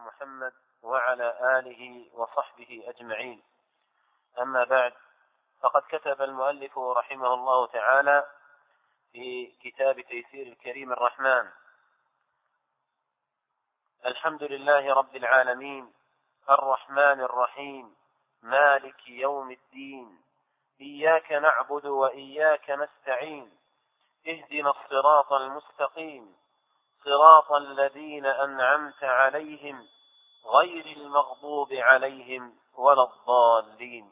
محمد وعلى آله وصحبه أجمعين. أما بعد، فقد كتب المؤلف رحمه الله تعالى في كتاب تيسير الكريم الرحمن: الحمد لله رب العالمين الرحمن الرحيم مالك يوم الدين، إياك نعبد وإياك نستعين، اهدنا الصراط المستقيم، صراط الذين أنعمت عليهم غير المغضوب عليهم ولا الضالين.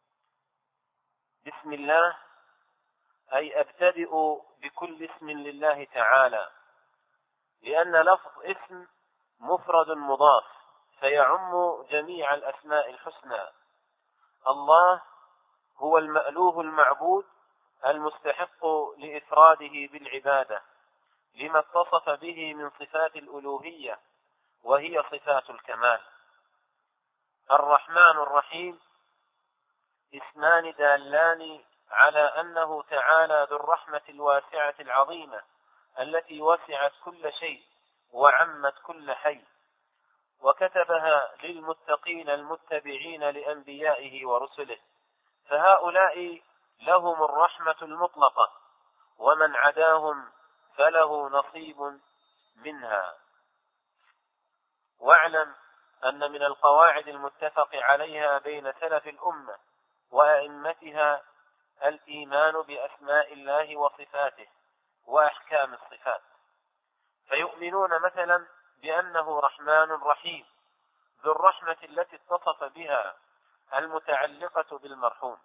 بسم الله، أي أبتدئ بكل اسم لله تعالى، لأن لفظ اسم مفرد مضاف فيعم جميع الأسماء الحسنى. الله هو المألوه المعبود المستحق لإفراده بالعبادة لما اتصف به من صفات الألوهية، وهي صفات الكمال. الرحمن الرحيم اسمان دالان على أنه تعالى ذو الرحمة الواسعة العظيمة التي وسعت كل شيء وعمت كل حي، وكتبها للمتقين المتبعين لأنبيائه ورسله، فهؤلاء لهم الرحمة المطلقة، ومن عداهم فله نصيب منها. واعلم أن من القواعد المتفق عليها بين سلف الأمة وأئمتها الإيمان بأسماء الله وصفاته وأحكام الصفات، فيؤمنون مثلا بأنه رحمن رحيم ذو الرحمة التي اتصف بها المتعلقة بالمرحوم،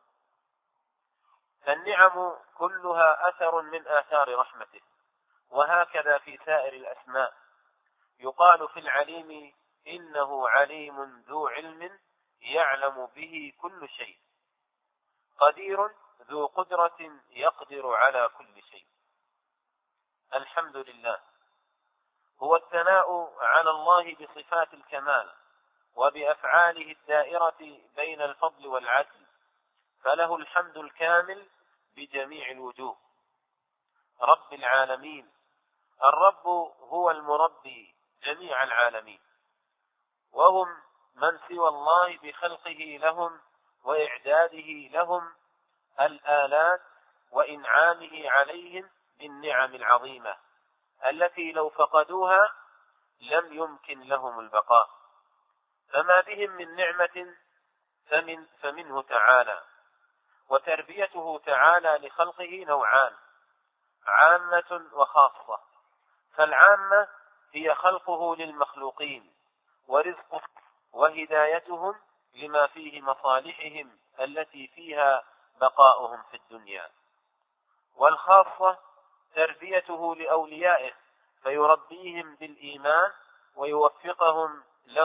فالنعم كلها أثر من آثار رحمته. وهكذا في سائر الأسماء، يقال في العليم إنه عليم ذو علم يعلم به كل شيء، قدير ذو قدرة يقدر على كل شيء. الحمد لله هو الثناء على الله بصفات الكمال وبأفعاله الدائرة بين الفضل والعدل، فله الحمد الكامل بجميع الوجوه. رب العالمين، الرب هو المربي جميع العالمين، وهم من سوى الله بخلقه لهم وإعداده لهم الآلات وإنعامه عليهم بالنعم العظيمة التي لو فقدوها لم يمكن لهم البقاء. فما بهم من نعمة فمنه تعالى. وتربيته تعالى لخلقه نوعان: عامة وخاصة. فالعامة هي خلقه للمخلوقين ورزقه وهدايتهم لما فيه مصالحهم التي فيها بقاؤهم في الدنيا. والخاصة تربيته لأوليائه فيربيهم بالإيمان ويوفقهم له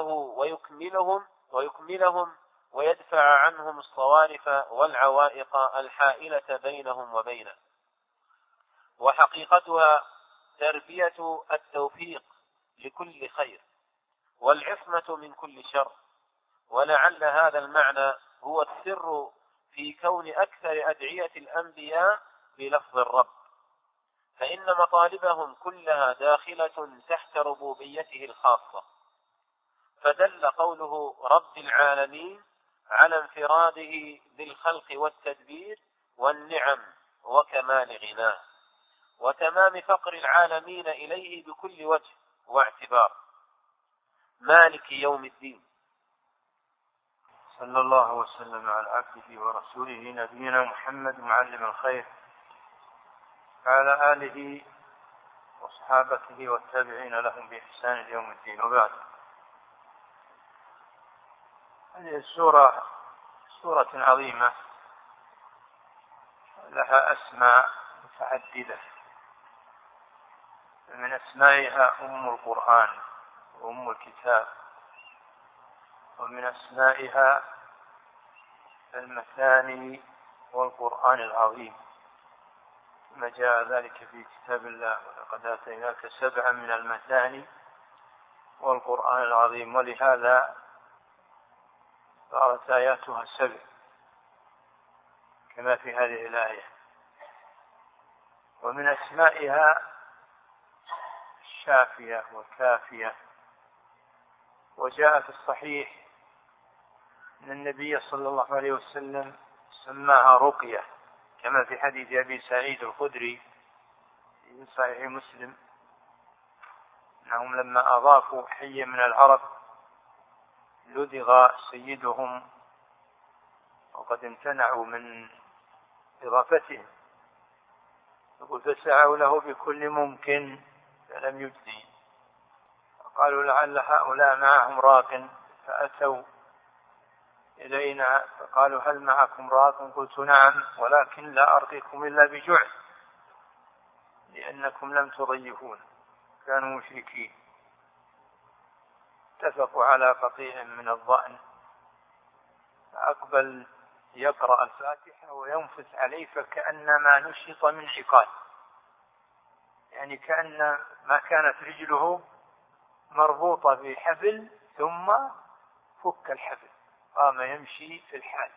ويكملهم ويدفع عنهم الصوارف والعوائق الحائلة بينهم وبينه. وحقيقتها تربية التوفيق لكل خير والعصمة من كل شر. ولعل هذا المعنى هو السر في كون أكثر أدعية الأنبياء بلفظ الرب، فإن مطالبهم كلها داخلة تحت ربوبيته الخاصة. فدل قوله رب العالمين على انفراده بالخلق والتدبير والنعم وكمال غناه وتمام فقر العالمين إليه بكل وجه واعتبار. مالك يوم الدين. صلى الله وسلم على عبده ورسوله نبينا محمد معلم الخير وعلى آله وصحابته والتابعين لهم بإحسان يوم الدين. وبعد، هذه السورة سورة عظيمة لها أسماء متعددة، من أسمائها أم القرآن وأم الكتاب، ومن أسمائها المثاني والقرآن العظيم كما جاء ذلك في كتاب الله: ولقد آتيناك 7 من المثاني والقرآن العظيم. ولهذا صارت آياتها 7 كما في هذه الآية. ومن أسمائها الشافية والكافية وجاء في الصحيح أن النبي صلى الله عليه وسلم سماها رقية، كما في حديث أبي سعيد الخدري في صحيح مسلم أنهم لما أضافوا حي من العرب لدغ سيدهم وقد امتنعوا من إضافتهم، يقول فسعوا له بكل ممكن فلم يجدي، قالوا لعل هؤلاء معهم راق، فأتوا إلينا فقالوا هل معكم راق؟ قلت نعم، ولكن لا أرقيكم إلا بجعل لأنكم لم تضيفون، كانوا مشركين. اتفقوا على قطيع من الضأن، فأقبل يقرأ الفاتحة وينفث عليه فكأنما نشط من عقال، يعني كأن ما كانت رجله مربوطة بحبل ثم فك الحبل، قام يمشي في الحال.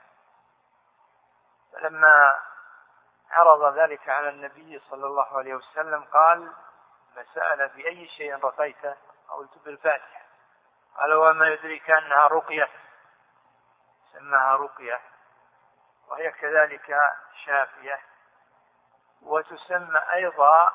فلما عرض ذلك على النبي صلى الله عليه وسلم قال فسأل بأي شيء رقيته؟ قلت بالفاتحة. قال وما يدريك أنها رقية؟ سماها رقية، وهي كذلك شافية، وتسمى أيضا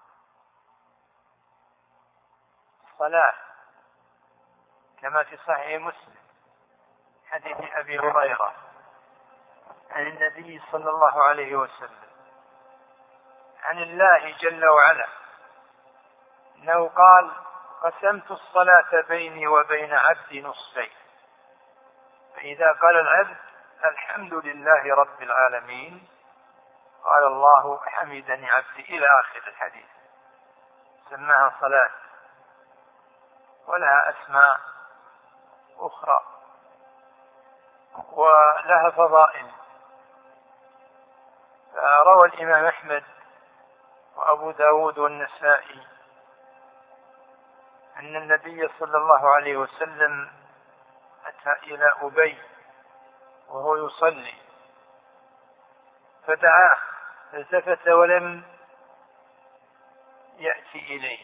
صلاة كما في صحيح مسلم حديث أبي هريرة عن النبي صلى الله عليه وسلم عن الله جل وعلا أنه قال قسمت الصلاة بيني وبين عبدي نصفين، فإذا قال العبد الحمد لله رب العالمين قال الله حمدني عبدي إلى آخر الحديث. سماها صلاة ولها أسماء أخرى ولها فضائل. روى الإمام أحمد وأبو داود والنسائي أن النبي صلى الله عليه وسلم أتى إلى أبي وهو يصلي فدعاه فالتفت ولم يأتي إليه،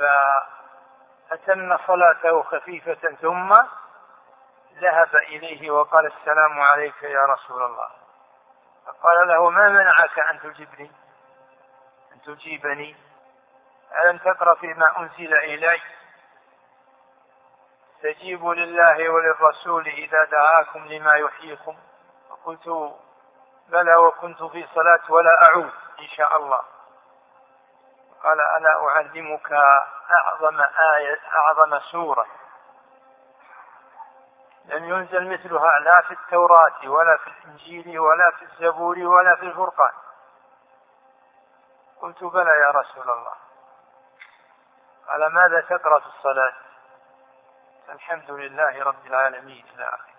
فأتم صلاته خفيفة ثم ذهب إليه وقال السلام عليك يا رسول الله، فقال له ما منعك أن تجيبني؟ ألم تقرأ فيما أنزل إلي استجيبوا لله وللرسول إذا دعاكم لما يحييكم؟ فقلت بلى وكنت في صلاة ولا أعود إن شاء الله. قال ألا أعلمك أعظم سورة لم ينزل مثلها لا في التوراة ولا في الإنجيل ولا في الزبور ولا في الفرقان؟ قلت بلى يا رسول الله. قال ماذا تقرأ في الصلاة؟ الحمد لله رب العالمين إلى آخره.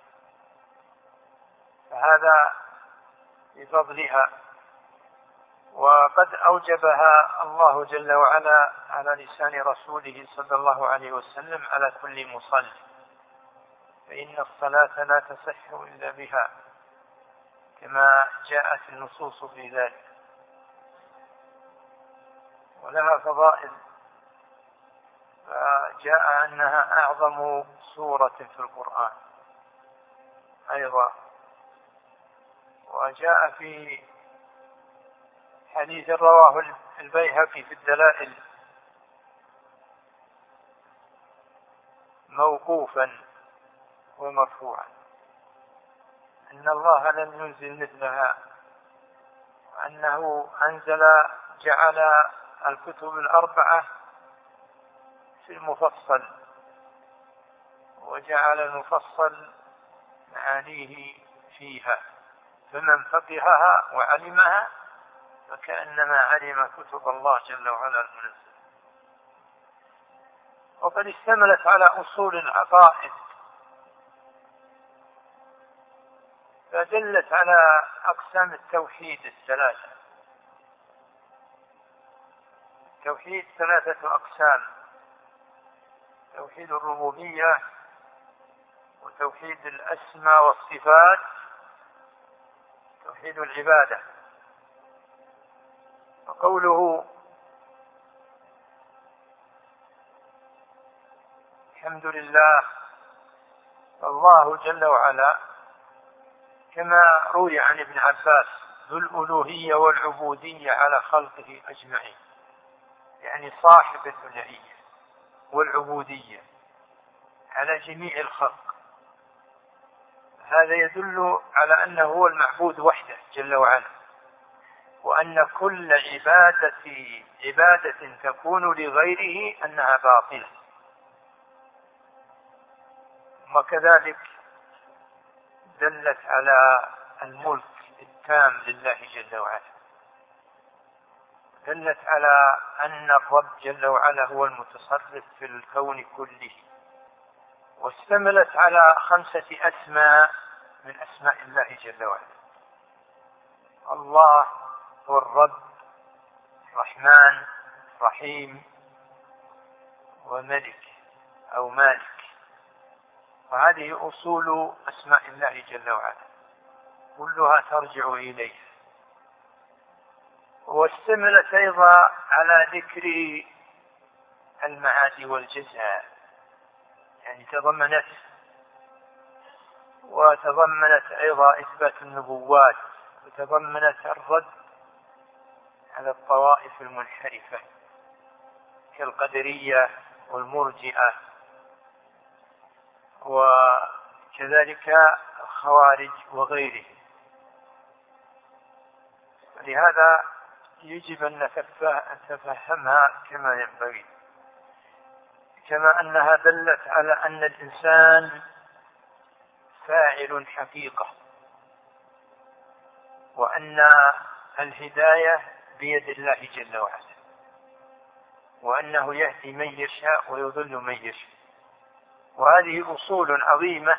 فهذا بفضلها، وقد أوجبها الله جل وعلا على لسان رسوله صلى الله عليه وسلم على كل مصلي، فإن الصلاة لا تصح إلا بها كما جاءت النصوص في ذلك، ولها فضائل. فجاء أنها أعظم سورة في القرآن أيضا، وجاء في حديث رواه البيهقي في الدلائل موقوفا ومرفوعا أن الله لم ينزل مثلها، وأنه جعل الكتب الأربعة في المفصل، وجعل المفصل معانيه فيها، فمن فقهها وعلمها فكأنما علم كتب الله جل وعلا المنزل. وقد اشتملت على أصول العقائد، فدلت على أقسام التوحيد الثلاثة. التوحيد ثلاثة أقسام: توحيد الربوبية، وتوحيد الأسماء والصفات، توحيد العبادة. وقوله الحمد لله الله جل وعلا كما روي عن ابن عباس ذو الألوهية والعبودية على خلقه أجمعين، يعني صاحب الألوهية والعبودية على جميع الخلق. هذا يدل على أنه هو المعبود وحده جل وعلا، وأن كل عبادة تكون لغيره أنها باطلة. وكذلك دلت على الملك التام لله جل وعلا، دلت على أن الرب جل وعلا هو المتصرف في الكون كله، واشتملت على 5 أسماء من أسماء الله جل وعلا. الله هو الرب، رحمن، رحيم، وملك أو مالك، وهذه أصول أسماء الله جل وعلا كلها ترجع إليه. واشتملت أيضا على ذكر المعاد والجزاء، يعني وتضمنت أيضا إثبات النبوات، وتضمنت الرد على الطوائف المنحرفة كالقدرية والمرجئة، وكذلك الخوارج وغيره. لهذا يجب أن نتفهمها كما ينبغي، كما أنها دلت على أن الإنسان فاعل حقيقة، وأن الهداية بيد الله جل وعلا، وأنه يهدي من يشاء ويضل من يشاء. وهذه أصول عظيمة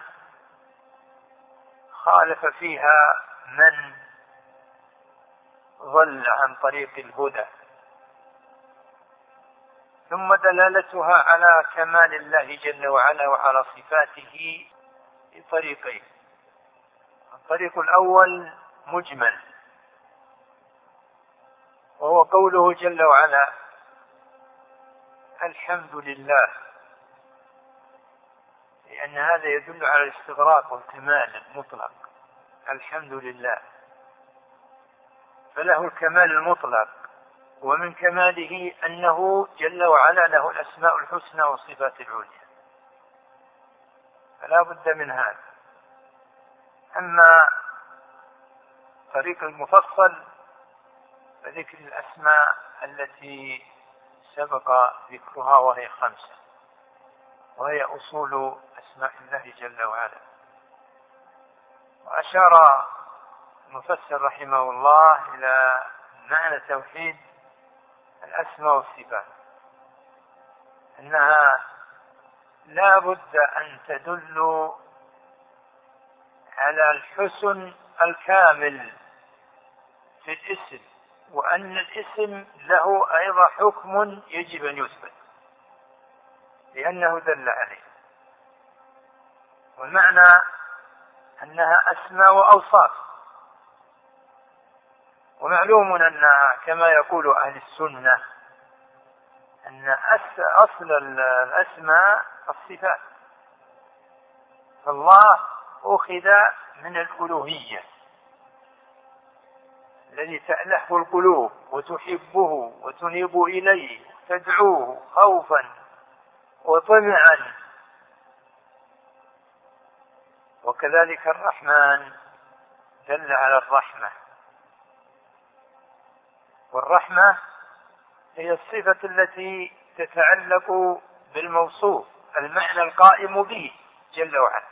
خالف فيها من ضل عن طريق الهدى. ثم دلالتها على كمال الله جل وعلا وعلى صفاته بطريقين. الطريق الأول مجمل، وهو قوله جل وعلا الحمد لله، لأن هذا يدل على الاستغراق والكمال المطلق. الحمد لله، فله الكمال المطلق، ومن كماله أنه جل وعلا له الأسماء الحسنى والصفات العليا، فلا بد من هذا. أما طريق المفصل فذكر الأسماء التي سبق ذكرها، وهي 5، وهي أصول أسماء الله جل وعلا. وأشار المفسر رحمه الله إلى معنى توحيد الأسماء والصفات، أنها لا بد أن تدل على الحسن الكامل في الاسم، وأن الاسم له أيضا حكم يجب أن يثبت لأنه دل عليه. والمعنى أنها أسماء وأوصاف. ومعلوم أن كما يقول أهل السنة أن أصل الأسماء الصفات، فالله أخذ من الألوهية الذي تألهه القلوب وتحبه وتنيب إليه تدعوه خوفا وطمعا. وكذلك الرحمن دل على الرحمة، والرحمة هي الصفة التي تتعلق بالموصوف، المعنى القائم به جل وعلا،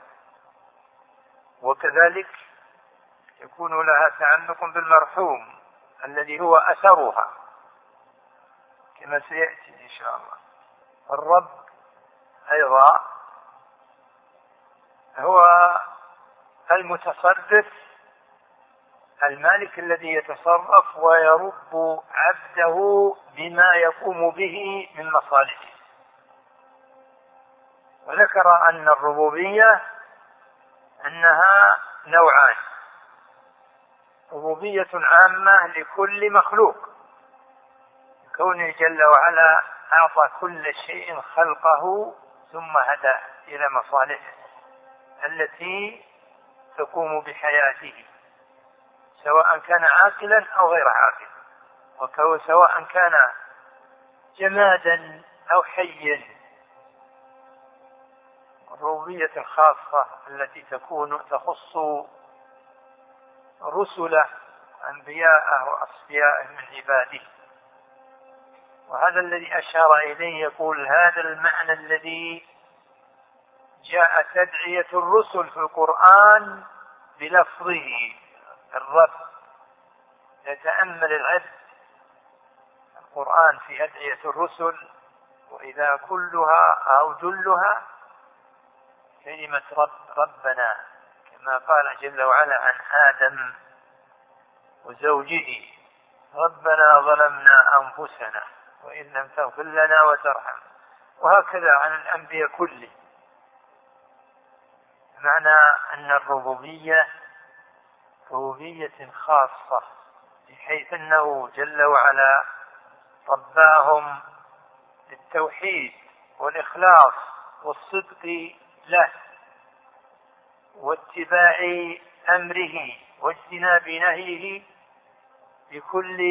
وكذلك يكون لها تعلق بالمرحوم الذي هو أثرها كما سيأتي إن شاء الله. الرب أيضا هو المتصرف المالك الذي يتصرف ويرب عبده بما يقوم به من مصالحه. وذكر أن الربوبية أنها نوعان: ربوبية عامة لكل مخلوق، كونه جل وعلا أعطى كل شيء خلقه ثم هدى إلى مصالحه التي تقوم بحياته، سواء كان عاقلا أو غير عاقل، وسواء كان جمادا أو حيا. الربوبية الخاصة التي تخص رسله أنبياءه وأصفياءه من عباده. وهذا الذي أشار إليه، يقول هذا المعنى الذي جاء تدعية الرسل في القرآن بلفظه الرب. يتأمل العبد القرآن في أدعية الرسل، وإذا كلها أو جلها كلمة ربنا، كما قال جل وعلا عن آدم وزوجه ربنا ظلمنا أنفسنا وإن لم تغفر لنا وترحم، وهكذا عن الأنبياء كله. معنى أن الربوبية ربوبية خاصة، بحيث أنه جل وعلا رباهم للتوحيد والإخلاص والصدق له واتباع أمره واجتناب نهيه بكل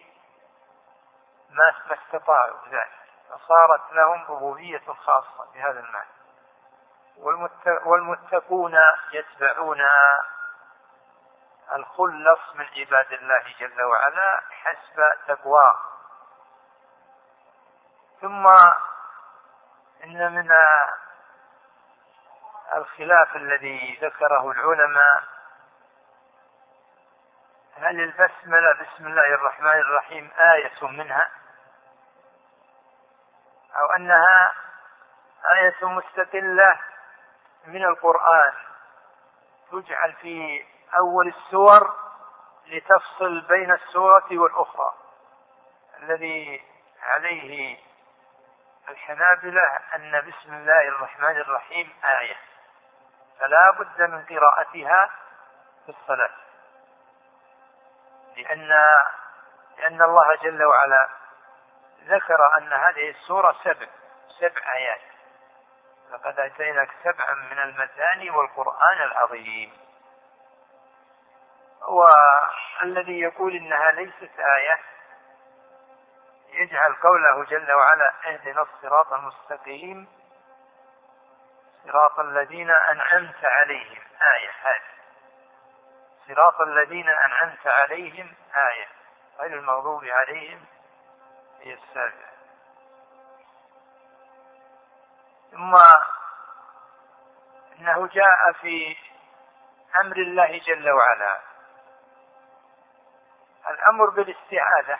ما استطاعوا ذلك، فصارت لهم ربوبية خاصة بهذا المعنى. والمتقون يتبعون الخلص من عباد الله جل وعلا حسب تقواه. ثم إن من الخلاف الذي ذكره العلماء، هل البسملة بسم الله الرحمن الرحيم آية منها، أو أنها آية مستقلة من القرآن تجعل في أول السور لتفصل بين السورة والأخرى. الذي عليه الحنابلة أن بسم الله الرحمن الرحيم آية، فلا بد من قراءتها في الصلاة، لأن الله جل وعلا ذكر أن هذه السورة 7 آيات، لقد أتيناك 7 من المثاني والقرآن العظيم. والذي يقول إنها ليست آية يجعل قوله جل وعلا اهدنا الصراط المستقيم صراط الذين أنعمت عليهم آية، هذه صراط الذين أنعمت عليهم آية، غير المغضوب عليهم هي السابعة. ثم إنه جاء في أمر الله جل وعلا الأمر بالاستعاذة،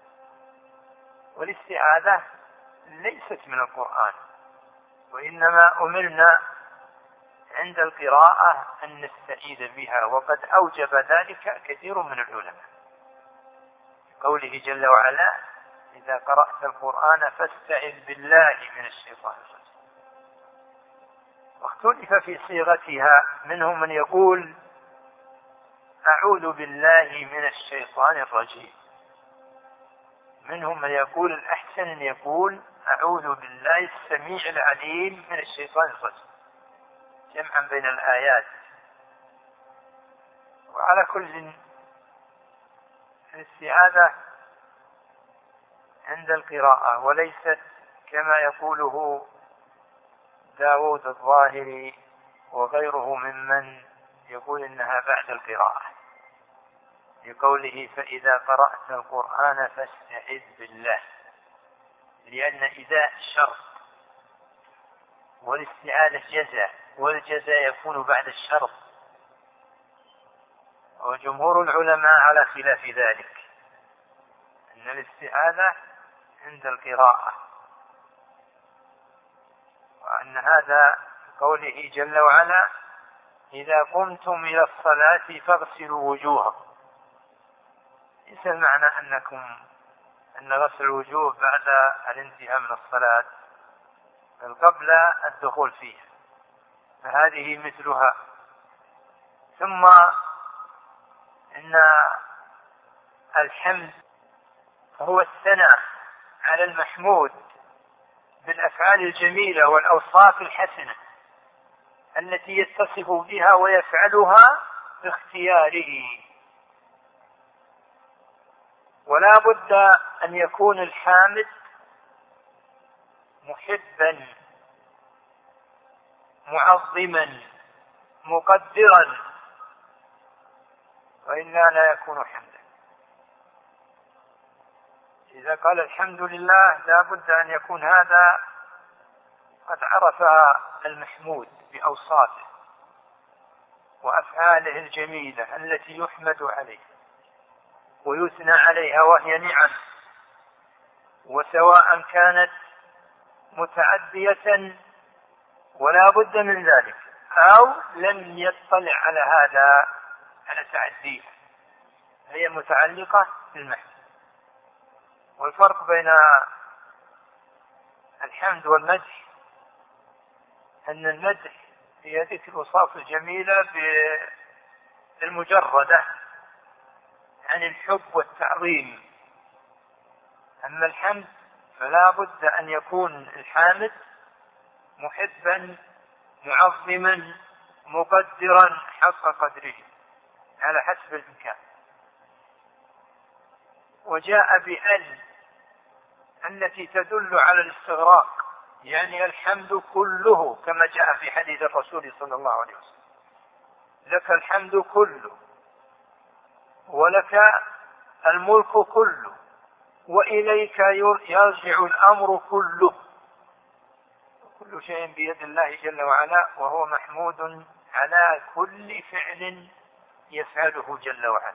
والاستعاذة ليست من القرآن، وإنما أمرنا عند القراءة أن نستعيذ بها، وقد أوجب ذلك كثير من العلماء، قوله جل وعلا إذا قرأت القرآن فاستعذ بالله من الشيطان الرجيم. واختلف في صيغتها، منهم من يقول أعوذ بالله من الشيطان الرجيم، منهم من يقول الأحسن أن يقول أعوذ بالله السميع العليم من الشيطان الرجيم، جمعا بين الآيات. وعلى كل الاستعاذة عند القراءة، وليست كما يقوله داود الظاهري وغيره ممن يقول إنها بعد القراءة، لقوله فإذا قرأت القرآن فاستعذ بالله، لأن إذا شرط والاستعاذة جزاء، والجزاء يكون بعد الشرط، وجمهور العلماء على خلاف ذلك، أن الاستعاذة عند القراءة، وأن هذا قوله جل وعلا إذا قمتم إلى الصلاة فاغسلوا وجوهكم، ليس المعنى أن غسل الوجوه بعد الانتهاء من الصلاة، بل قبل الدخول فيها، فهذه مثلها. ثم إن الحمد هو الثناء على المحمود بالأفعال الجميلة والأوصاف الحسنة، التي يتصف بها ويفعلها باختياره. ولا بد أن يكون الحامد محبا معظما مقدرا، وإلا لا يكون حمدا. إذا قال الحمد لله لا بد أن يكون هذا قد عرف المحمود بأوصافه وأفعاله الجميلة التي يحمد عليه ويثنى عليها وهي نعم، وسواء كانت متعدية ولا بد من ذلك أو لم يطلع على هذا على تعديها، هي متعلقة بالمحمود. والفرق بين الحمد والمدح أن المدح هي ذكر الأوصاف الجميلة بالمجردة عن الحب والتعظيم، أما الحمد فلا بد أن يكون الحامد محبا معظما مقدرا حق قدره على حسب الإمكان. وجاء بأل التي تدل على الاستغراق، يعني الحمد كله كما جاء في حديث الرسول صلى الله عليه وسلم: لك الحمد كله ولك الملك كله وإليك يرجع الأمر كله، كل شيء بيد الله جل وعلا، وهو محمود على كل فعل يفعله جل وعلا.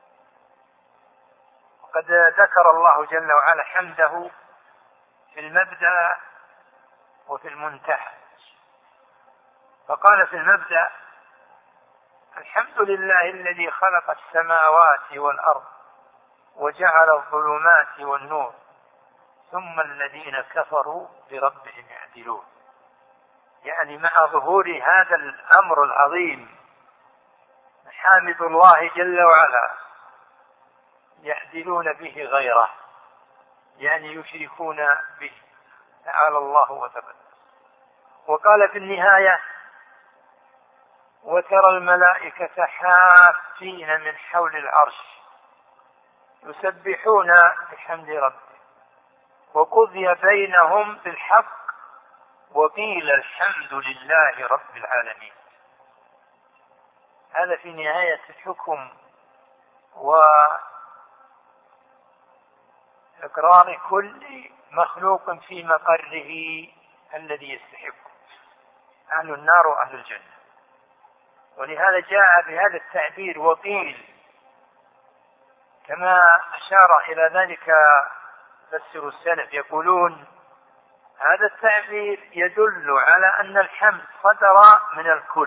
وقد ذكر الله جل وعلا حمده في المبدأ وفي المنتهى، فقال في المبدأ: الحمد لله الذي خلق السماوات والأرض وجعل الظلمات والنور ثم الذين كفروا بربهم يعدلون. يعني مع ظهور هذا الأمر العظيم محامد الله جل وعلا يعدلون به غيره، يعني يشركون به تعالى الله وتقدس. وقال في النهاية: وترى الملائكة حافين من حول العرش يسبحون بحمد ربهم وقضي بينهم بالحق وقيل الحمد لله رب العالمين. هذا في نهاية الحكم وإقرار كل مخلوق في مقره الذي يستحقه، أهل النار وأهل الجنة. ولهذا جاء بهذا التعبير وقيل، كما أشار إلى ذلك فسر السلف، يقولون هذا التعبير يدل على أن الحمد صدر من الكل،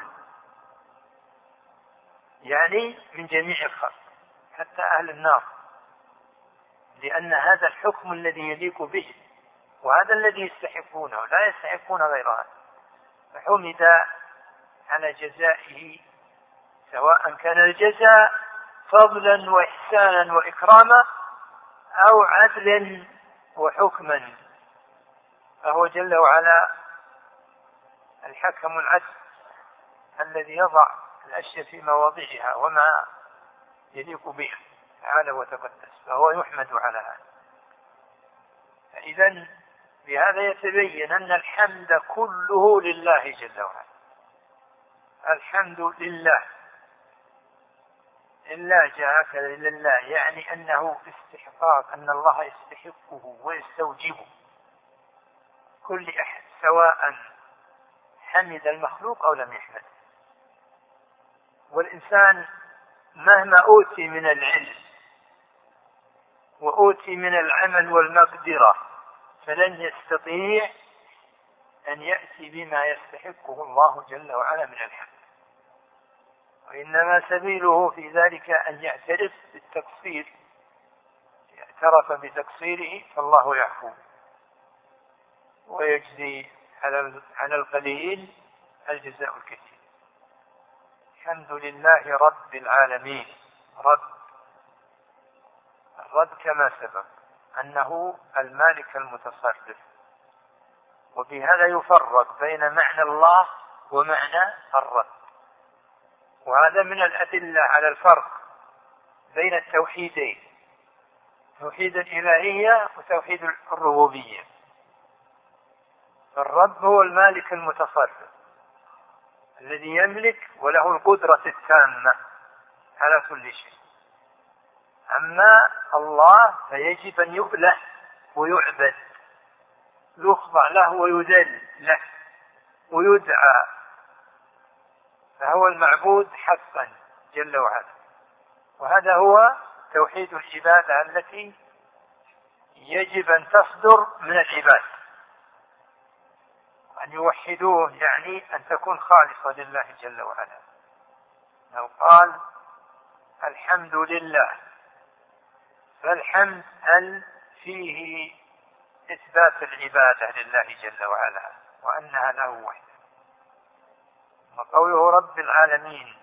يعني من جميع الخلق حتى أهل النار، لأن هذا الحكم الذي يليق به وهذا الذي يستحقونه، لا يستحقون غير هذا، فحمد على جزائه، سواء كان الجزاء فضلا وإحسانا وإكراما أو عدلا وحكما، فهو جل وعلا الحكم العدل الذي يضع الأشياء في مواضعها وما يليق بها تعالى وتقدس، فهو يحمد على هذا. فإذا بهذا يتبين أن الحمد كله لله جل وعلا. الحمد لله، إلا جاء هكذا لله، يعني أنه استحقاق، أن الله يستحقه ويستوجبه كل أحد، سواء حمد المخلوق أو لم يحمد. والإنسان مهما أوتي من العلم وأوتي من العمل والمقدرة فلن يستطيع أن يأتي بما يستحقه الله جل وعلا من الحمد، وإنما سبيله في ذلك أن يعترف بالتقصير، اعترف بتقصيره فالله يعفو ويجزي على القليل الجزاء الكثير. الحمد لله رب العالمين. الرب كما سبق أنه المالك المتصرف، وبهذا يفرق بين معنى الله ومعنى الرب. وهذا من الأدلة على الفرق بين التوحيدين، توحيد الإلهية وتوحيد الربوبية. الرب هو المالك المتصرف الذي يملك وله القدرة التامة على كل شيء. أما الله فيجب أن يؤله ويعبد، يخضع له ويذل له ويدعى، فهو المعبود حقا جل وعلا. وهذا هو توحيد العبادة التي يجب أن تصدر من العباد، أن يوحدوه يعني أن تكون خالصة لله جل وعلا. لو قال الحمد لله، فالحمد فيه إثبات العبادة لله جل وعلا وأنها له وحده. وقوله رب العالمين،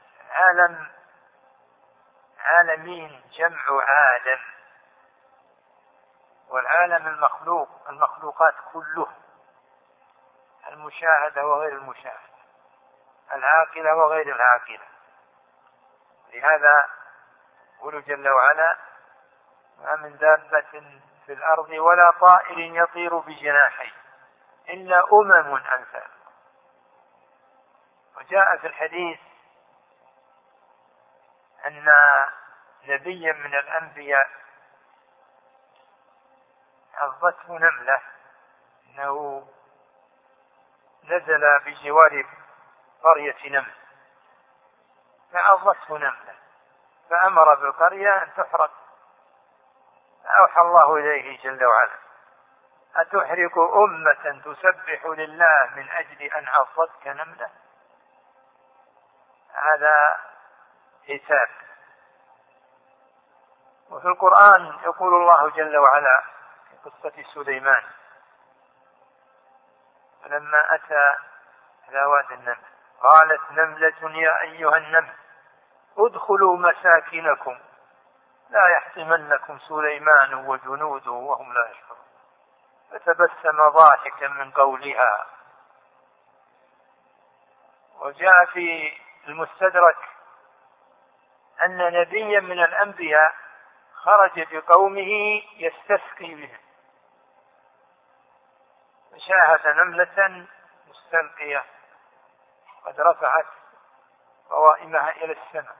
عالمين جمع عالم، والعالم المخلوقات كلها، المشاهدة وغير المشاهدة، العاقلة وغير العاقلة. لهذا يقول جل وعلا ما من دابة في الأرض ولا طائر يطير بجناحيه إلا أمم أمثالكم. وجاء في الحديث أن نبيا من الأنبياء عضته نملة، أنه نزل بجوار قرية نمل فعضته نملة، فأمر بالقرية أن تحرق. أوحى الله إليه جل وعلا أتحرق أمة تسبح لله من أجل أن عضتك نملة؟ هذا حساب. وفي القرآن يقول الله جل وعلا في قصة سليمان فلما أتى إلى واد النمل قالت نملة يا أيها النمل ادخلوا مساكنكم لا يحطمنكم سليمان وجنوده وهم لا يشعرون، فتبسم ضاحكا من قولها. وجاء في المستدرك أن نبيا من الأنبياء خرج بقومه يستسقي بهم، فشاهد نملة مستلقية قد رفعت قوائمها إلى السماء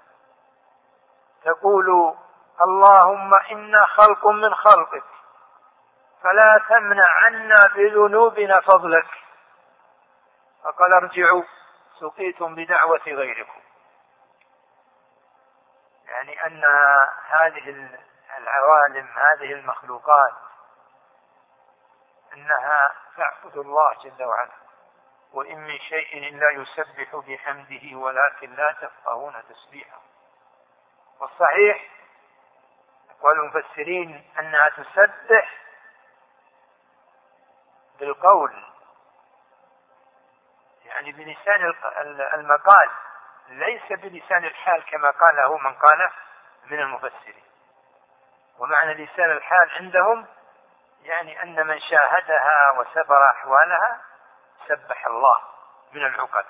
تقول اللهم إنا خلق من خلقك فلا تمنع عنا بذنوبنا فضلك. فقال ارجعوا سقيتم بدعوة غيركم، يعني أن هذه العوالم هذه المخلوقات أنها تعبد الله جل وعلا، وإن من شيء إلا يسبح بحمده ولكن لا تفقهون تسبيحه. والصحيح أقوال المفسرين أنها تسبح بالقول، يعني بلسان المقال، ليس بلسان الحال كما قاله من قاله من المفسرين. ومعنى لسان الحال عندهم يعني أن من شاهدها وسبر أحوالها سبح الله من العقل.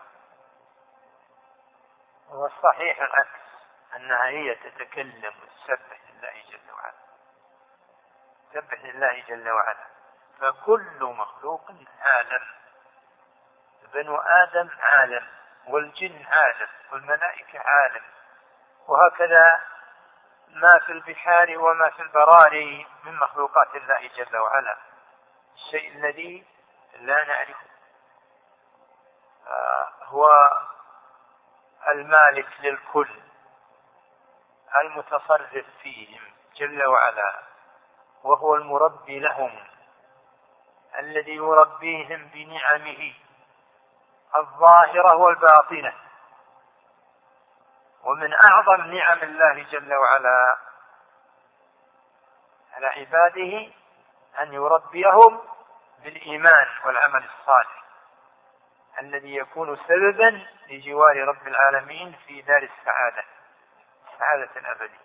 والصحيح العكس، أنها هي تتكلم وتسبح لله جل وعلا، تسبح لله جل وعلا. فكل مخلوق عالم، بنو آدم عالم، والجن عالم، والملائكة عالم، وهكذا ما في البحار وما في البراري من مخلوقات الله جل وعلا، الشيء الذي لا نعرفه. هو المالك للكل المتصرف فيهم جل وعلا، وهو المربي لهم الذي يربيهم بنعمه الظاهرة والباطنة. ومن أعظم نعم الله جل وعلا على عباده أن يربيهم بالإيمان والعمل الصالح الذي يكون سببا لجوار رب العالمين في دار السعادة الأبدية.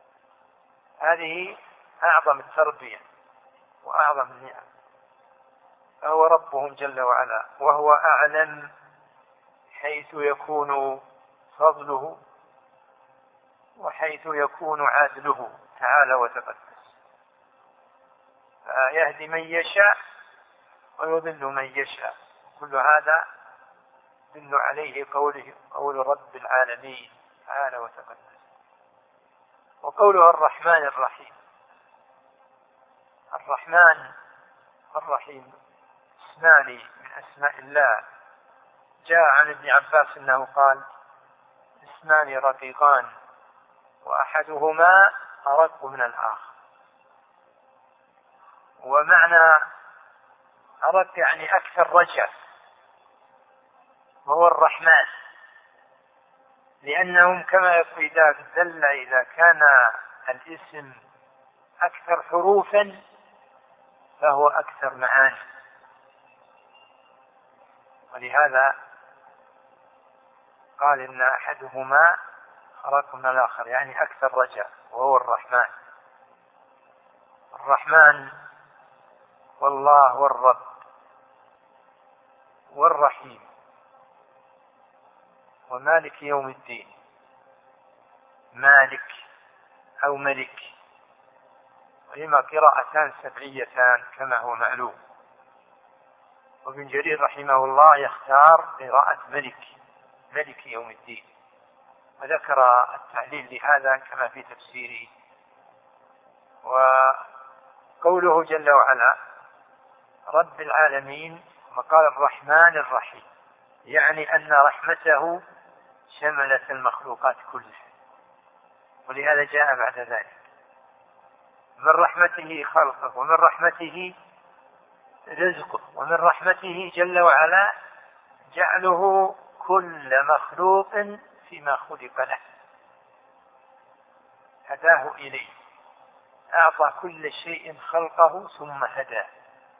هذه أعظم التربية وأعظم النعم. فهو ربهم جل وعلا، وهو أعلم حيث يكون فضله وحيث يكون عدله تعالى وتقدس، فيهدي من يشاء ويضل من يشاء. كل هذا يدل عليه قول رب العالمين تعالى وتقدس. وقوله الرحمن الرحيم، الرحمن والرحيم اسمان من أسماء الله. جاء عن ابن عباس أنه قال: اسمان رقيقان وأحدهما أرق من الآخر. ومعنى أرق يعني أكثر رجع، وهو الرحمن، لأنهم كما يقول إذا كان الاسم أكثر حروفا فهو أكثر معاني، ولهذا قال إن أحدهما أرق من الآخر، يعني أكثر رجع، وهو الرحمن. الرحمن والله والرب والرحيم ومالك يوم الدين. مالك أو ملك، وهما قراءتان سبعيتان كما هو معلوم. وابن جرير رحمه الله يختار قراءة ملك يوم الدين، وذكر التعليل لهذا كما في تفسيره. وقوله جل وعلا رب العالمين، وقال الرحمن الرحيم، يعني أن رحمته شملت المخلوقات كلها، ولهذا جاء بعد ذلك. من رحمته خلقه، ومن رحمته رزقه، ومن رحمته جل وعلا جعله كل مخلوق فيما خلق له، هداه إليه، أعطى كل شيء خلقه ثم هداه.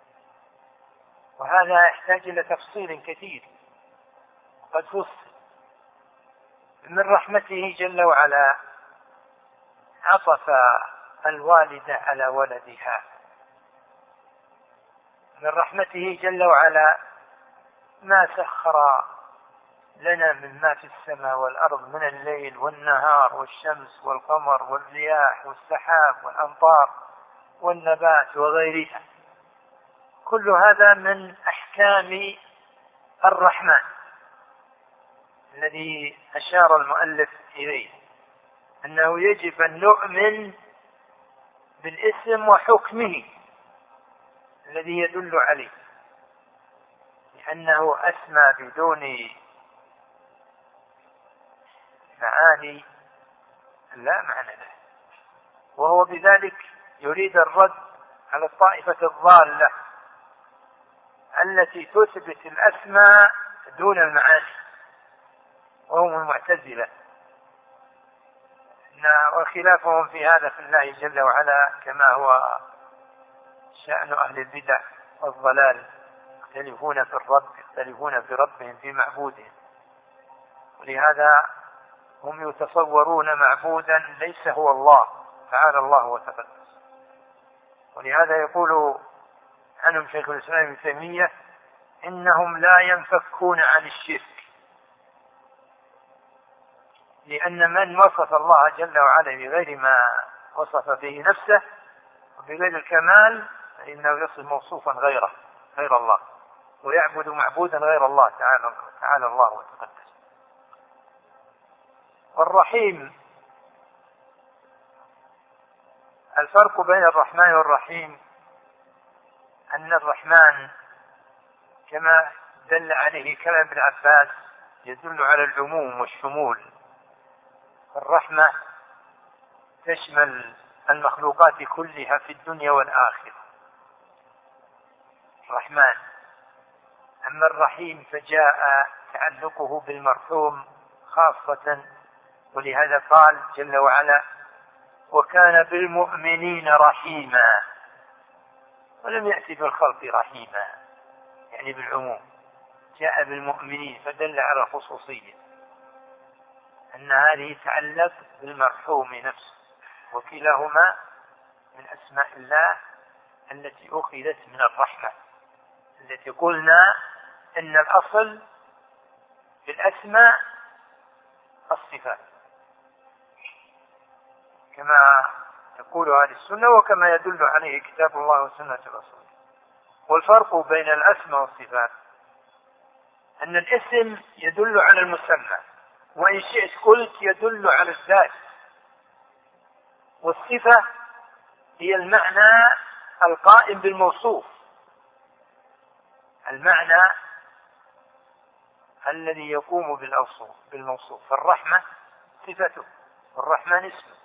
وهذا يحتاج إلى تفصيل كثير قد فصل. من رحمته جل وعلا عطف الوالدة على ولدها. من رحمته جل وعلا ما سخر لنا مما في السماء والأرض من الليل والنهار والشمس والقمر والرياح والسحاب والأمطار والنبات وغيرها. كل هذا من أحكام الرحمن الذي أشار المؤلف إليه، أنه يجب أن نؤمن بالاسم وحكمه الذي يدل عليه، لأنه أسمى بدون معاني لا معنى له، وهو بذلك يريد الرد على الطائفة الضالة التي تثبت الأسماء دون المعاني، وهم المعتزلة. وخلافهم في هذا في الله جل وعلا كما هو شأن أهل البدع والضلال، يختلفون في الرب، يختلفون في ربهم في معبودهم، ولهذا هم يتصورون معبودا ليس هو الله تعالى الله وتقدس. ولهذا يقول عنهم شيخ الإسلام ابن تيمية إنهم لا ينفكون عن الشرك، لأن من وصف الله جل وعلا بغير ما وصف به نفسه وبغير الكمال فإنه يصف موصوفا غير الله، ويعبد معبودا غير الله تعالى الله وتقدس. والرحيم، الفرق بين الرحمن والرحيم أن الرحمن كما دل عليه كلام ابن عباس يدل على العموم والشمول. الرحمة تشمل المخلوقات كلها في الدنيا والآخرة، الرحمن. أما الرحيم فجاء تعلقه بالمرحوم خاصة، ولهذا قال جل وعلا وكان بالمؤمنين رحيما، ولم يأتي بالخلق رحيما يعني بالعموم، جاء بالمؤمنين فدل على خصوصية أن هذه تعلق بالمرحوم نفسه، وكلاهما من أسماء الله التي أخذت من الرحمة، التي قلنا إن الأصل بالأسماء الصفات كما تقول أهل السنة وكما يدل عليه كتاب الله وسنة الرسول. والفرق بين الأسماء والصفات أن الاسم يدل على المسمى، وإن شئت قلت يدل على الذات، والصفة هي المعنى القائم بالموصوف، المعنى الذي يقوم بالموصوف. فالرحمة صفته والرحمن اسمه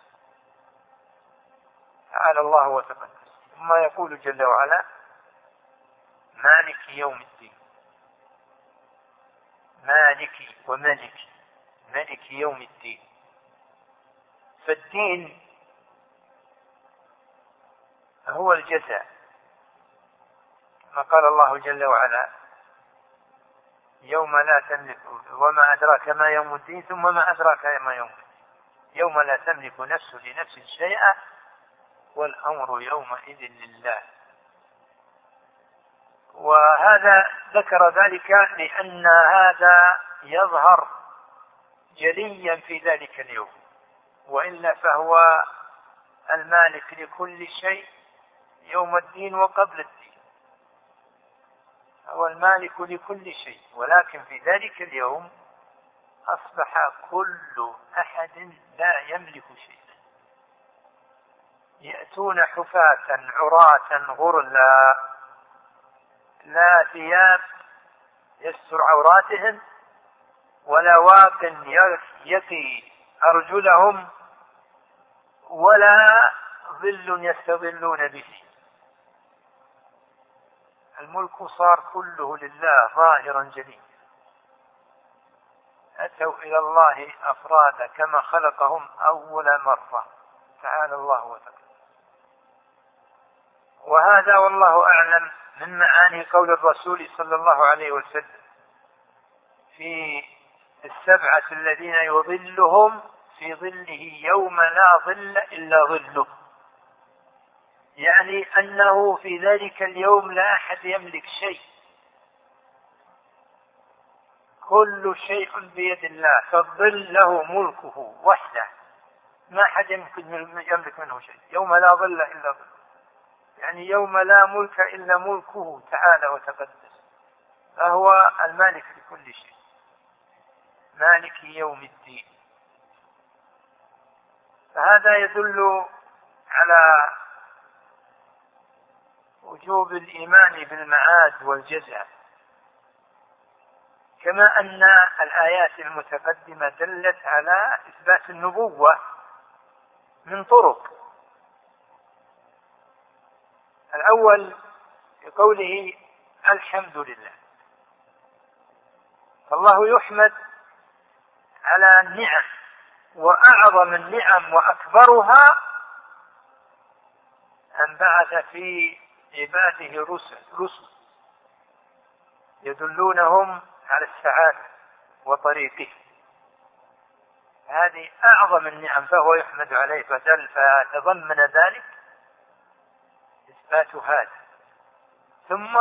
تعالى الله وتقدس. ثم يقول جل وعلا مالك يوم الدين، مالك وملك، ملك يوم الدين. فالدين هو الجزاء، كما قال الله جل وعلا يوم لا تملك، وما أدراك ما يوم الدين، ثم ما أدراك ما يوم الدين، يوم لا تملك نفس لنفس شيئا والأمر يومئذ لله. وهذا ذكر ذلك لأن هذا يظهر جليا في ذلك اليوم، وإلا فهو المالك لكل شيء يوم الدين وقبل الدين، هو المالك لكل شيء، ولكن في ذلك اليوم أصبح كل أحد لا يملك شيئا، يأتون حفاة عراة غرلا لا ثياب يستر عوراتهم ولا واق يقي أرجلهم ولا ظل يستظلون به. الملك صار كله لله ظاهرا جليا. أتوا إلى الله أفرادا كما خلقهم أول مرة تعالى الله وتعالى. وهذا والله أعلم من معاني قول الرسول صلى الله عليه وسلم في السبعة الذين يظلهم في ظله يوم لا ظل إلا ظله، يعني أنه في ذلك اليوم لا أحد يملك شيء، كل شيء بيد الله، فالظل له ملكه وحده، ما أحد يملك منه شيء. يوم لا ظل إلا ظله، يعني يوم لا ملك إلا ملكه تعالى وتقدس، فهو المالك لكل شيء، مالك يوم الدين. فهذا يدل على وجوب الإيمان بالمعاد والجزاء، كما أن الآيات المتقدمة دلت على إثبات النبوة من طرق. الأول بقوله الحمد لله، فالله يحمد على النعم، وأعظم النعم وأكبرها أن بعث في عباده رسل يدلونهم على السعادة وطريقه، هذه أعظم النعم، فهو يحمد عليه فتضمن ذلك إثبات هذا. ثم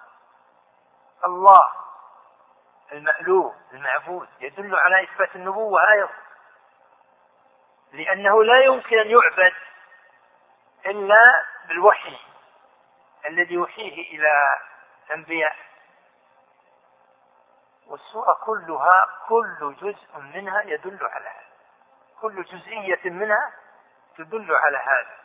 الله المألوه المعبود يدل على إثبات النبوة أيضا، لأنه لا يمكن أن يعبد إلا بالوحي الذي يوحيه إلى الأنبياء. والسورة كلها كل جزء منها يدل على هذا، كل جزئية منها تدل على هذا.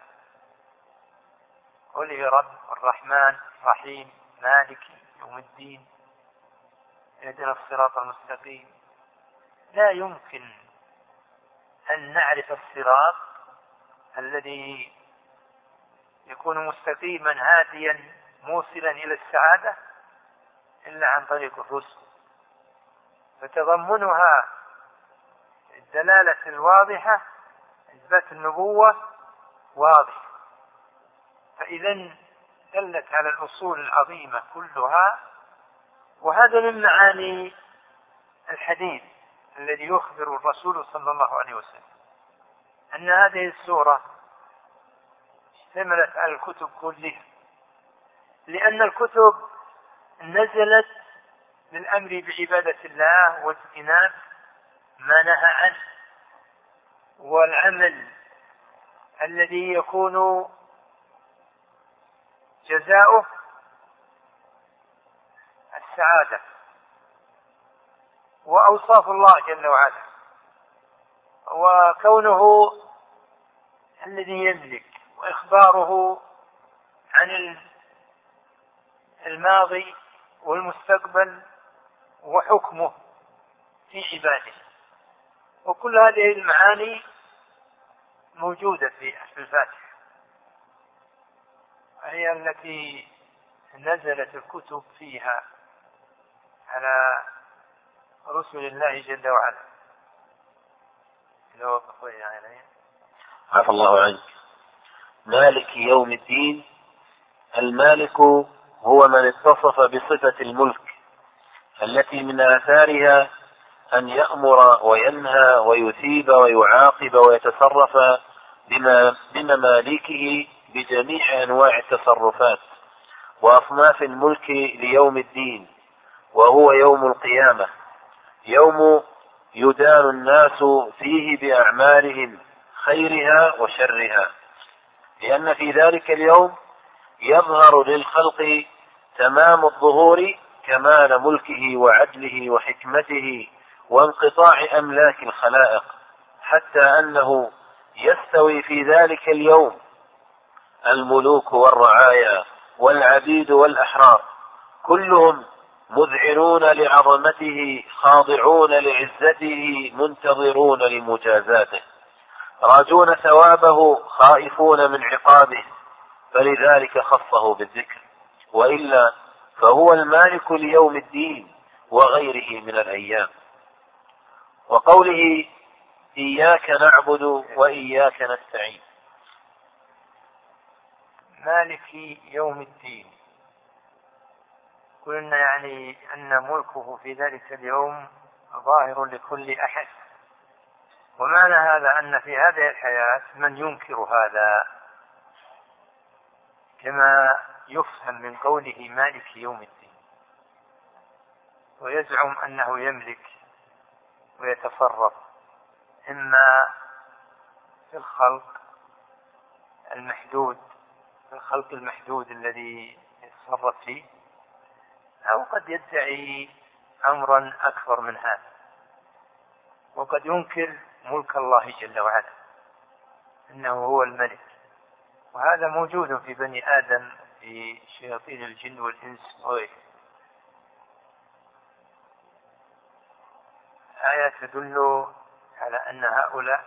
قل رب الرحمن الرحيم مالك يوم الدين اهدنا الصراط المستقيم. لا يمكن أن نعرف الصراط الذي يكون مستقيما هاديا موصلا إلى السعادة إلا عن طريق الرسل، فتضمنها الدلالة الواضحة إثبات النبوة واضح، فإذا دلت على الأصول العظيمة كلها. وهذا من معاني الحديث الذي يخبر الرسول صلى الله عليه وسلم أن هذه السورة اشتملت على الكتب كلها، لأن الكتب نزلت للأمر بعبادة الله واجتناب ما نهى عنه، والعمل الذي يكون جزاؤه السعادة، وأوصاف الله جل وعلا، وكونه الذي يملك، وإخباره عن الماضي والمستقبل وحكمه في عباده. وكل هذه المعاني موجودة في الفاتحة، هي التي نزلت الكتب فيها على رسل الله جل وعلا. عفى الله عنك. مالك يوم الدين. المالك هو من اتصف بصفة الملك التي من آثارها أن يأمر وينهى ويثيب ويعاقب ويتصرف بمماليكه بجميع أنواع التصرفات وأصناف الملك ليوم الدين، وهو يوم القيامة، يوم يدان الناس فيه بأعمالهم خيرها وشرها، لأن في ذلك اليوم يظهر للخلق تمام الظهور كمال ملكه وعدله وحكمته وانقطاع أملاك الخلائق، حتى أنه يستوي في ذلك اليوم الملوك والرعايا والعبيد والأحرار كلهم مذعنون لعظمته، خاضعون لعزته، منتظرون لمجازاته، راجون ثوابه، خائفون من عقابه، فلذلك خصه بالذكر، وإلا فهو المالك ليوم الدين وغيره من الأيام. وقوله إياك نعبد وإياك نستعين. مالك يوم الدين، قلنا يعني أن ملكه في ذلك اليوم ظاهر لكل أحد، ومعنى هذا أن في هذه الحياة من ينكر هذا، كما يفهم من قوله مالك يوم الدين، ويزعم أنه يملك ويتصرف إما في الخلق المحدود الذي يتصرف فيه، أو قد يدعي أمرا أكبر من هذا، وقد ينكر ملك الله جل وعلا أنه هو الملك. وهذا موجود في بني آدم، في شياطين الجن والإنس وغيره. آية تدل على أن هؤلاء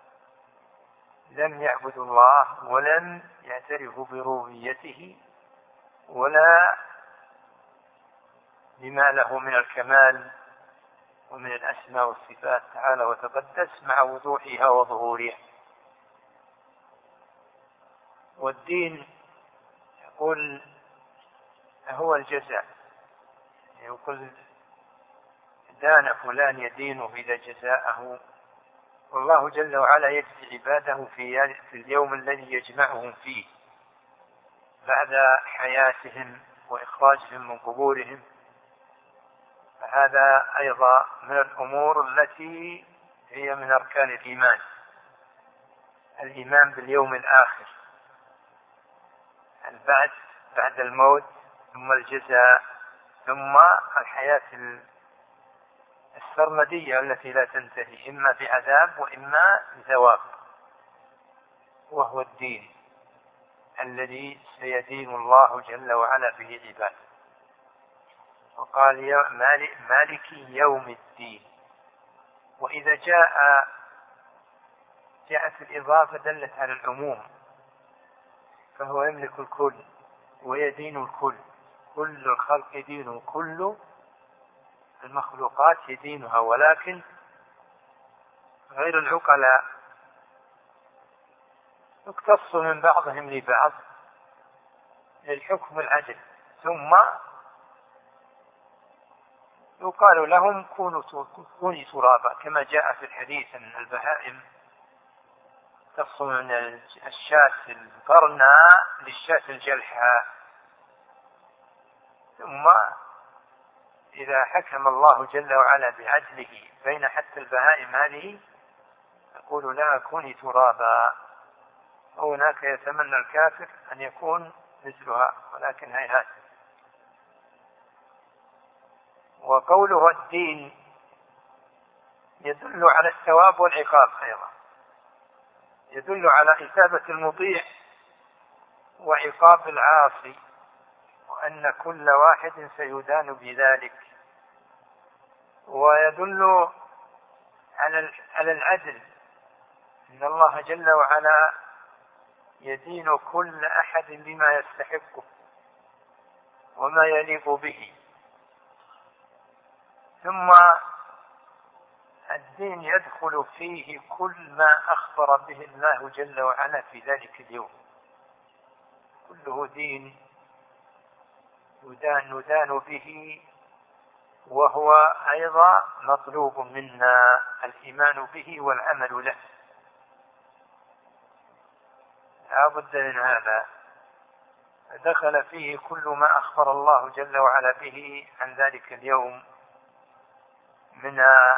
لم يعبدوا الله ولم يعترفوا بربوبيته ولا بما له من الكمال ومن الأسماء والصفات تعالى وتقدس مع وضوحها وظهورها. والدين يقول هو الجزاء، يقول دان فلان يدينه إذا جزاءه، والله جل وعلا يجزي عباده في اليوم الذي يجمعهم فيه بعد حياتهم وإخراجهم من قبورهم. فهذا أيضا من الأمور التي هي من أركان الإيمان باليوم الآخر، البعث بعد الموت، ثم الجزاء، ثم الحياة السرمدية التي لا تنتهي، إما بعذاب وإما بثواب، وهو الدين الذي سيدين الله جل وعلا به عباده. وقال مالك يوم الدين. وإذا جاءت الإضافة دلت على العموم، فهو يملك الكل ويدين الكل، كل الخلق يدينه، كل المخلوقات يدينها، ولكن غير العقلاء يقتص من بعضهم لبعض للحكم العدل، ثم يقال لهم كوني ترابا، كما جاء في الحديث أن البهائم تقص من الشاة القرناء للشاة الجلحاء، ثم إذا حكم الله جل وعلا بعدله بين حتى البهائم هذه يقول لها كوني ترابا، وهناك يتمنى الكافر أن يكون مثلها ولكن هيهات. وقوله الدين يدل على الثواب والعقاب أيضا، يدل على إثابة المطيع وعقاب العاصي، وأن كل واحد سيدان بذلك. ويدل على العدل، إن الله جل وعلا يدين كل أحد بما يستحقه وما يليق به. ثم الدين يدخل فيه كل ما أخبر به الله جل وعلا في ذلك اليوم، كله دين ندان به، وهو أيضا مطلوب منا الإيمان به والعمل له. لا بد من هذا. دخل فيه كل ما أخبر الله جل وعلا به عن ذلك اليوم من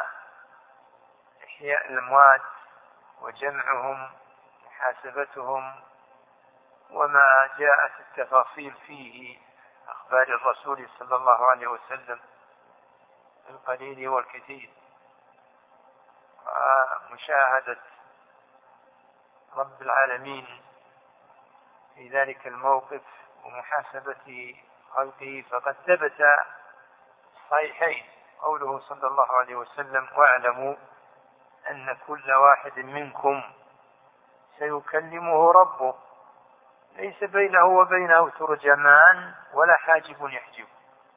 إحياء الأموات وجمعهم محاسبتهم، وما جاءت التفاصيل فيه أخبار الرسول صلى الله عليه وسلم القليل والكثير، ومشاهدة رب العالمين في ذلك الموقف ومحاسبة خلقه. فقد ثبت صحيحين قوله صلى الله عليه وسلم: واعلموا أن كل واحد منكم سيكلمه ربه ليس بينه وبينه ترجمان ولا حاجب يحجب،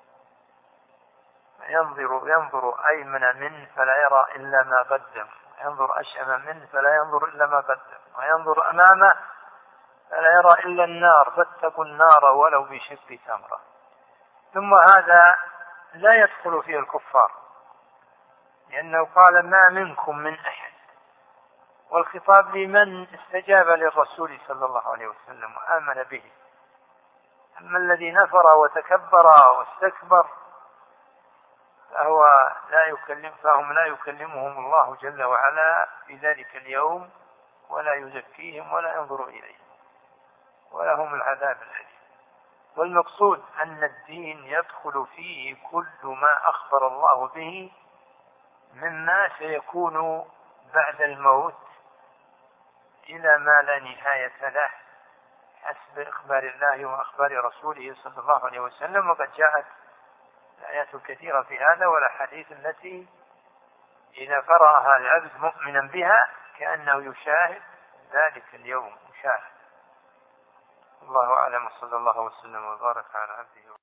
ينظر أيمن منه فلا يرى إلا ما قدم، ينظر أشأم منه فلا ينظر إلا ما قدم، وينظر أمامه فلا يرى إلا النار، فاتقوا النار ولو بشق تمرة. ثم هذا لا يدخل فيه الكفار، لأنه قال: ما منكم من أحد، والخطاب لمن استجاب للرسول صلى الله عليه وسلم وآمن به. أما الذي نفر وتكبر واستكبر فهم لا يكلمهم الله جل وعلا في ذلك اليوم، ولا يزكيهم ولا ينظر إليهم، ولهم العذاب الأليم. والمقصود أن الدين يدخل فيه كل ما أخبر الله به مما سيكون بعد الموت إلى ما لا نهاية له حسب إخبار الله وأخبار رسوله صلى الله عليه وسلم. وقد جاءت الآيات الكثيرة في هذا، والأحاديث التي إذا قرأها العبد مؤمنا بها كأنه يشاهد ذلك اليوم مشاهد. الله أعلم، صلى الله وسلم وبارك على عبده.